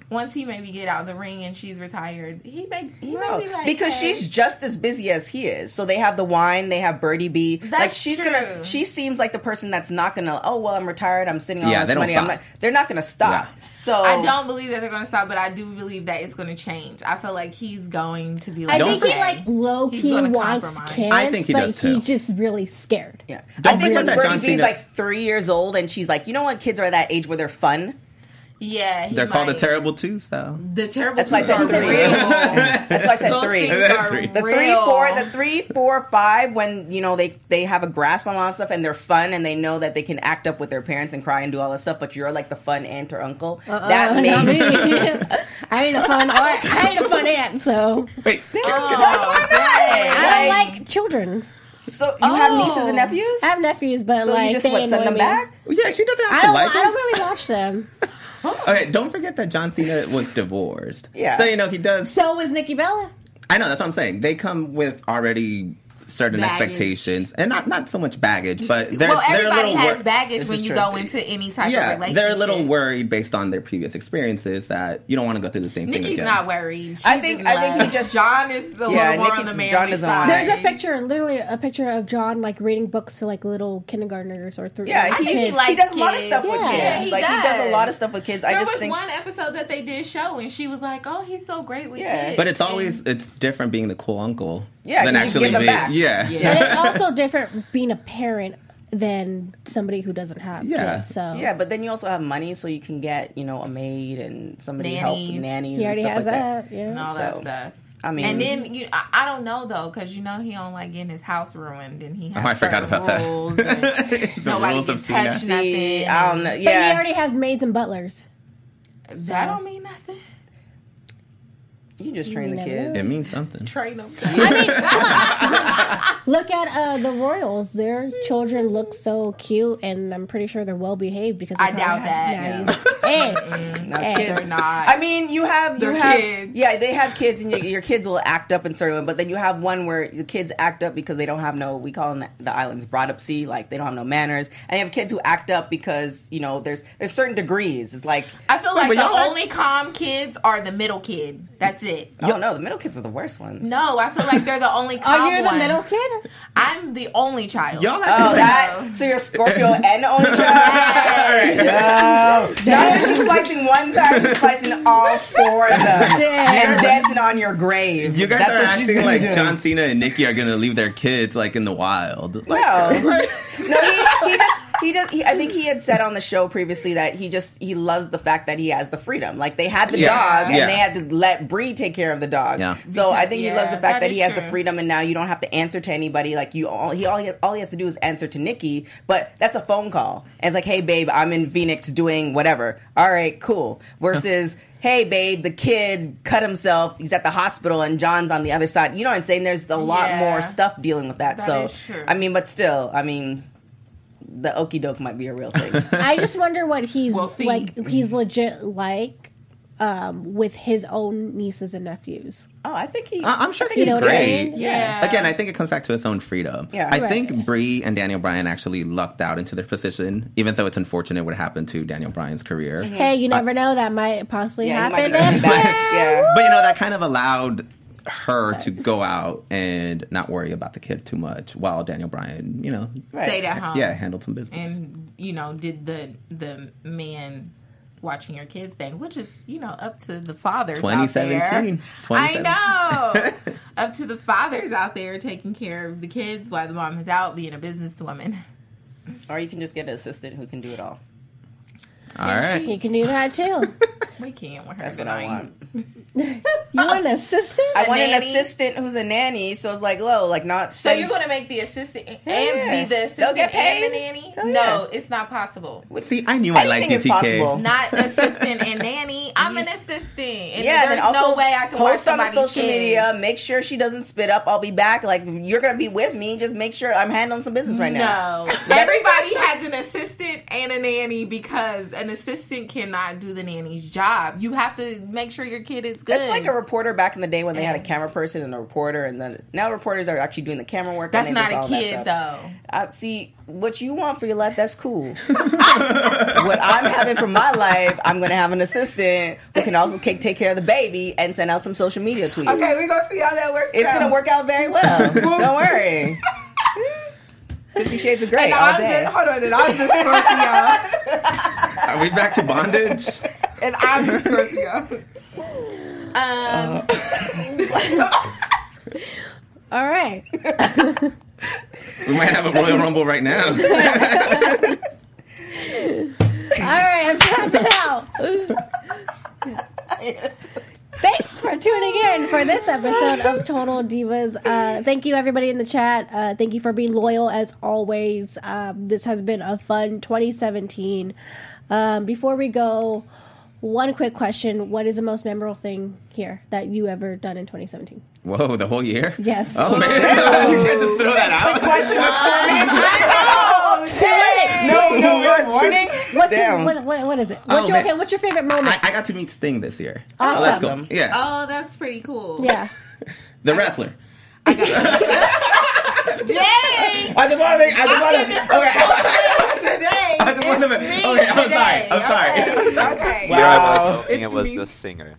once he maybe get out of the ring and she's retired, he may he No, may be like, because hey. she's just as busy as he is. So they have the wine, they have Birdie B. That's like she's true. gonna. She seems like the person that's not gonna. Oh well, I'm retired. I'm sitting on Yeah, all they this don't money. I'm stop. not, they're not gonna stop. Yeah. So I don't believe that they're going to stop, but I do believe that it's going to change. I feel like he's going to be I like, think he okay. like low He's key gonna wants compromise. kids, I think he but does, too. he's just really scared. Yeah, Don't I think forget when that Birdie John B's Cena- like three years old, and she's like, you know what, kids are that age where they're fun. Yeah, he They're called the might. Terrible Twos, though. The terrible That's why I twos said are three. real. That's why I said Those three. things are Three. The three, real. four, the three, four, five. When you know they they have a grasp on a lot of stuff and they're fun and they know that they can act up with their parents and cry and do all this stuff, but you're like the fun aunt or uncle. Uh, that not made me. I ain't a fun. Or, I ain't a fun aunt, so Wait, why not? I don't like children. So you have Oh. nieces and nephews? I have nephews, but so like you just they what, annoy send them me. back? yeah, she doesn't have I to don't. like I them. don't really watch them. Okay, don't forget that John Cena was divorced. Yeah. So, you know, he does. So was Nikki Bella. I know, that's what I'm saying. They come with already certain Baggage. expectations. And not not so much baggage, but they're, well, they're a everybody little has wor- baggage This when is you true. go into any type of Yeah, relationship. they're a little worried based on their previous experiences that you don't want to go through the same thing Nikki's again. not worried. She's I think- in I think love. he just- John is a Yeah, little more Nikki- on the manly John doesn't side. want There's a picture, literally a picture of John like reading books to like little kindergartners or three. Yeah, like, he, think he kids. likes he does a lot of kids. stuff with Yeah. kids. Yeah, he like he does a does. lot of stuff with kids. I There just was think one episode that they did show, and she was like, "Oh, he's so great with Yeah. kids." But it's always it's different being the cool uncle Yeah, than 'cause you actually give them being back. yeah. Yeah. But it's also different being a parent than somebody who doesn't have Yeah. kids. So yeah, but then you also have money, so you can get you know a maid and somebody help Nannies. nannies. he already and has stuff like that. Yeah. and all So, that stuff. I mean- and then you, I, I don't know though, because you know he don't like getting his house ruined, and he has Oh, I forgot certain about that. rules, and The nobody rules can of Cena. touch See, nothing. I don't know. But he Yeah, already has maids and butlers. That don't mean nothing. you can just train the never kids. know. It means something. Train them. Look at uh, the Royals. Their children look so cute, and I'm pretty sure they're well behaved because they I doubt probably have that. nannies. Hey, No, hey. kids. They're not. I mean, you have you They're have kids. yeah, they have kids, and your, your kids will act up in certain way. But then you have one where the kids act up because they don't have no. We call them the islands brought up see, like they don't have no manners. And you have kids who act up because you know there's there's certain degrees. It's like I feel like but the y'all act- only calm kids are the middle kid. That's it. you don't know the middle kids are the worst ones. No, I feel like they're the only calm Oh, you're the ones. middle kid? I'm the only child. Y'all Oh, have to that so you're Scorpio and the only child. No, not only just slicing one time, you're slicing all four of them and dancing on your grave. You guys That's are what she's acting gonna like do. John Cena and Nikki are going to leave their kids like in the wild. Like, No, no, he, he just he just he, I think he had said on the show previously that he just he loves the fact that he has the freedom. Like they had the Yeah. dog and Yeah. they had to let Bree take care of the dog. Yeah. So I think he Yeah, loves the fact that that, is he has the true. freedom, and now you don't have to answer to anybody. Like you all he all he, all he has to do is answer to Nikki, but that's a phone call. And it's like, hey babe, I'm in Phoenix doing whatever. All right, cool. Versus. Hey, babe, the kid cut himself. He's at the hospital, and John's on the other side. You know what I'm saying? There's a lot Yeah. more stuff dealing with that. That so, is true. I mean, but still, I mean, the okie doke might be a real thing. I just wonder what he's We'll see. like. He's legit like um, with his own nieces and nephews. oh, I think he. I- I'm sure I think he's You know what I great. mean? Yeah. Again, I think it comes back to his own freedom. Yeah. I Right. think Brie and Daniel Bryan actually lucked out into their position, even though it's unfortunate what happened to Daniel Bryan's career. Hey, you never know. That might possibly Yeah, he might happen be coming next back. year. Yeah. But you know, that kind of allowed her to go out and not worry about the kid too much while Daniel Bryan, you know, Right. Stayed at home. yeah, handled some business. and you know did the the man watching your kids thing, which is you know up to the fathers twenty out there. seventeen. I know. Up to the fathers out there taking care of the kids while the mom is out being a businesswoman. Or you can just get an assistant who can do it all. All right. You can do that too. We can't with her That's what I tonight. want. You want an assistant? I want an nanny? assistant who's a nanny, so it's like, low, like not. So you're going to make the assistant and Yeah. be the They'll assistant get paid. and the nanny? Hell No, yeah. it's not possible. See, I knew I liked Anything is D T K. possible. Not assistant and nanny. I'm an assistant. And Yeah, there's then also no way I can watch post on the somebody's social kids. media. Make sure she doesn't spit up. I'll be back. Like you're gonna be with me. Just make sure I'm handling some business right now. No. Everybody has an assistant and a nanny because a an assistant cannot do the nanny's job. You have to make sure your kid is good. It's like a reporter back in the day when they had a camera person and a reporter, and then now reporters are actually doing the camera work. That's and they not just a all that kid, stuff. though. Uh, see, what you want for your life, that's cool. What I'm having for my life, I'm going to have an assistant who can also take take care of the baby and send out some social media tweets. Okay, we're going to see how that works It's out. going to work out very well. Don't worry. Fifty Shades of Grey And all I'm day. the, hold on, and I'm the Scorpio. Are we back to bondage? And I'm the Scorpio. Um, All right. We might have a Royal Rumble right now. All right, I'm tapping out. Thanks for tuning in for this episode of Total Divas. Uh, thank you, everybody in the chat. Uh, thank you for being loyal as always. Um, this has been a fun twenty seventeen. Um, before we go, one quick question. What is the most memorable thing here that you ever done in twenty seventeen? Whoa, the whole year? Yes. Oh, man. You can't just throw that out. Oh, shit. No, no, we're warning. What's Damn. your, what, what, what is it? Oh, What's your, man. okay, what's your favorite moment? I, I got to meet Sting this year. Awesome. Let's go. Awesome. Yeah. oh, that's pretty cool. yeah. The wrestler. Dang! I just want to make. I just want to. Okay. Today. I just want to make. Okay, I'm sorry. I'm sorry. Okay. Here I Wow. was hoping It's it was me. the singer.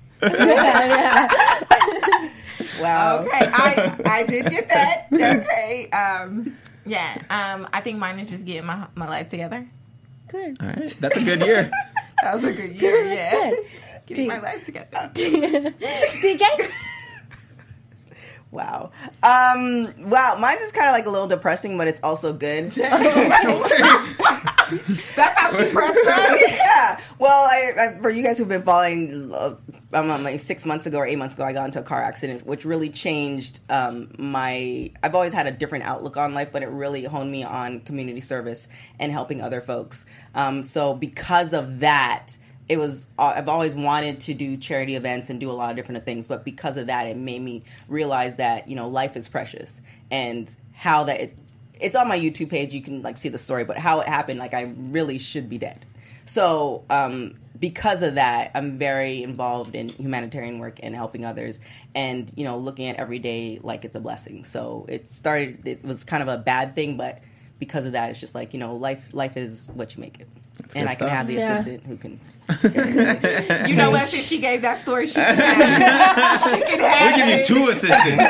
Wow. Okay, I I did get that. Okay. Um, Yeah, um, I think mine is just getting my my life together. Good. All right. That's a good year. that was a good year. That's Yeah. good. Getting D- my life together. D K? Wow. Um, wow. Mine's is kind of like a little depressing, but it's also good. That's how she prepped us. Yeah. Well, I, I, for you guys who've been following, uh, I'm um, like six months ago or eight months ago, I got into a car accident, which really changed um, my. I've always had a different outlook on life, but it really honed me on community service and helping other folks. Um, so because of that, it was. Uh, I've always wanted to do charity events and do a lot of different things, but because of that, it made me realize that you know life is precious and how that. It, It's on my YouTube page. You can like see the story, but how it happened, like I really should be dead. So um, because of that, I'm very involved in humanitarian work and helping others, and you know, looking at every day like it's a blessing. So it started. It was kind of a bad thing, but because of that, it's just like you know, life. Life is what you make it. That's and good I can stuff. have the Yeah. assistant who can. You know what? Since she gave that story, she can have it. She can have We give you it. two assistants.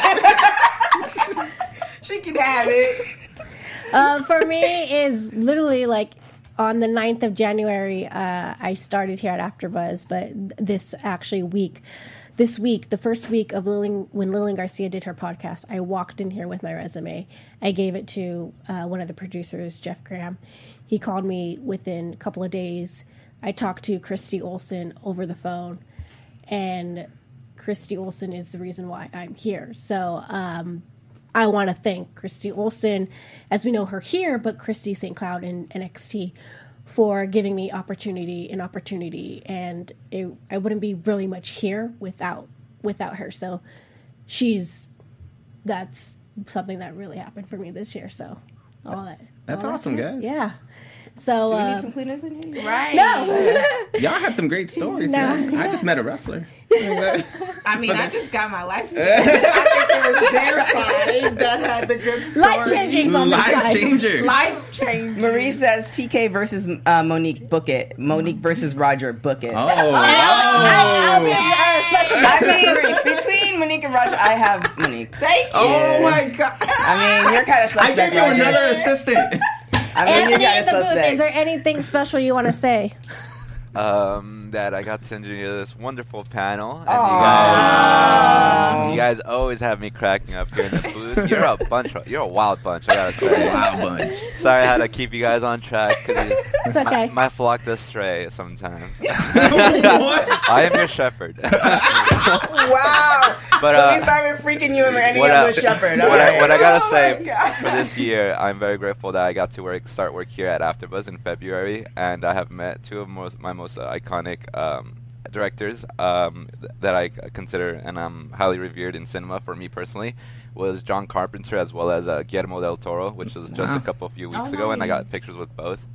She can have it. Uh, for me is literally like on the ninth of January, uh, I started here at AfterBuzz, but this actually week, this week, the first week of Lillian, when Lillian Garcia did her podcast, I walked in here with my resume. I gave it to uh, one of the producers, Jeff Graham. He called me within a couple of days. I talked to Christy Olsen over the phone, and Christy Olsen is the reason why I'm here. So, um, I want to thank Christy Olsen, as we know her here, but Christy Saint Cloud in N X T, for giving me opportunity and opportunity. And it, I wouldn't be really much here without without her. So she's that's something that really happened for me this year. So all that. That's all that awesome, good. guys. Yeah. So Do we uh, need some cleaners in here? Right. no. Y'all had some great stories, No. man. I just met a wrestler. I mean, I just got my life together. It was their side that had the good story. Life changing on the Life side. changer. Life change. Marie says T K versus uh, Monique, book it. Monique versus Roger, book it. Oh, I'll be oh. a special I guest referee. mean, between Monique and Roger, I have Monique. Thank you. Oh my god! I mean, you're kind of I suspect. gave you Roger. another assistant. I mean, you're Anthony kind in of the booth, suspect. is there anything special you want to say? Um, that I got to engineer this wonderful panel, and you Aww. guys, you guys always have me cracking up here in the booth. You're a bunch, of, you're a wild bunch. I gotta say, Wow, bunch. sorry I had to keep you guys on track. 'Cause you- It's okay. My, my flock does stray sometimes. What? I am your shepherd. Wow. But, so uh, we started freaking you and we're ending what up I- with Shepherd. what, All I, right. what I gotta Oh say my God. for this year, I'm very grateful that I got to work, start work here at AfterBuzz in February, and I have met two of most, my most uh, iconic um, directors um, th- that I c- consider and I'm highly revered in cinema. For me personally, was John Carpenter as well as uh, Guillermo del Toro, which was just Wow. a couple few weeks Oh, ago, and I got nice. pictures with both.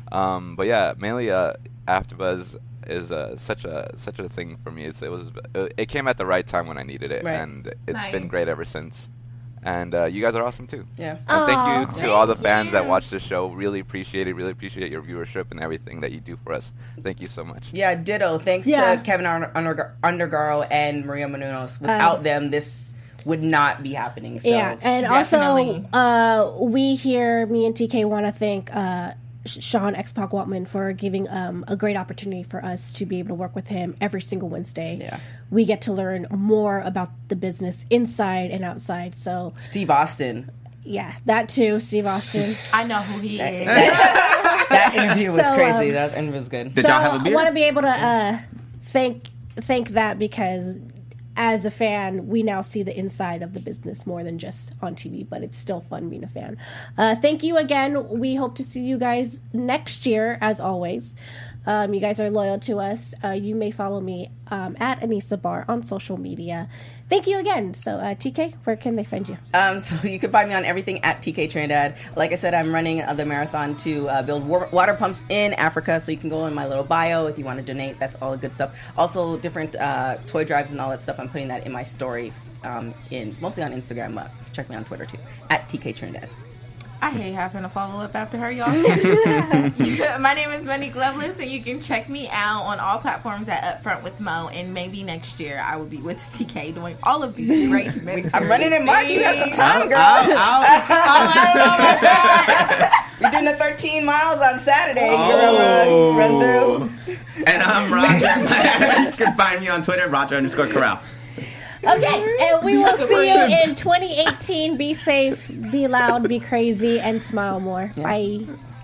Um, but yeah, mainly uh, AfterBuzz is uh, such a such a thing for me. It's, it was it came at the right time when I needed it, Right. and it's Nice. been great ever since. And uh, you guys are awesome too. Yeah. And thank Aw, you to thank all the fans that you. watch the show. Really appreciate it. Really appreciate your viewership and everything that you do for us. Thank you so much. Yeah, ditto. Thanks Yeah. to Kevin Under- Under- Undergaro and Maria Menounos. Without them, this would not be happening. So. Yeah, and Definitely. also uh, we here, me and T K, want to thank uh, Sh- Sean X-Pac Waltman for giving um, a great opportunity for us to be able to work with him every single Wednesday. Yeah. We get to learn more about the business inside and outside. So, Steve Austin. yeah, that too, Steve Austin. I know who he is. That interview was So, crazy. um, that interview was good. Did so y'all have a I beer? want to be able to uh, thank thank that because as a fan, we now see the inside of the business more than just on T V, but it's still fun being a fan. Uh, thank you again. We hope to see you guys next year, as always. Um, you guys are loyal to us. Uh, you may follow me um, at Anissa Bar on social media. Thank you again. So, uh, T K, where can they find you? Um, so you can find me on everything at T K Trinidad. Like I said, I'm running uh, the marathon to uh, build wa- water pumps in Africa. So you can go in my little bio if you want to donate. That's all the good stuff. Also, different uh, toy drives and all that stuff. I'm putting that in my story, um, in mostly on Instagram. But check me on Twitter too at T K Trinidad. I hate having to follow up after her, y'all. Yeah, my name is Monique Lovelace, and you can check me out on all platforms at Upfront with Mo. And maybe next year I will be with T K doing all of these great humanitarian I'm running in March. You have some time, I'll- girl. I'll- I'll- I don't know about that. You're doing the thirteen miles on Saturday. Oh. You're gonna run, run through. And I'm Roger. You can find me on Twitter, Roger underscore Corral. Okay, and we will see you in twenty eighteen. Be safe, be loud, be crazy, and smile more. Bye.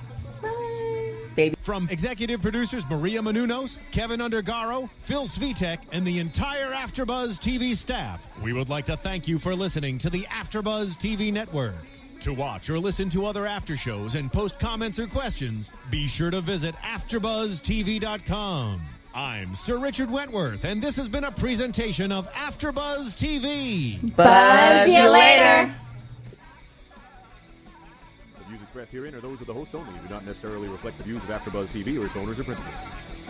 From executive producers Maria Menounos, Kevin Undergaro, Phil Svitek, and the entire AfterBuzz T V staff, we would like to thank you for listening to the AfterBuzz T V network. To watch or listen to other after shows and post comments or questions, be sure to visit after buzz T V dot com. I'm Sir Richard Wentworth, and this has been a presentation of AfterBuzz T V. Buzz you later. The views expressed herein are those of the hosts only and do not necessarily reflect the views of AfterBuzz T V or its owners or principals.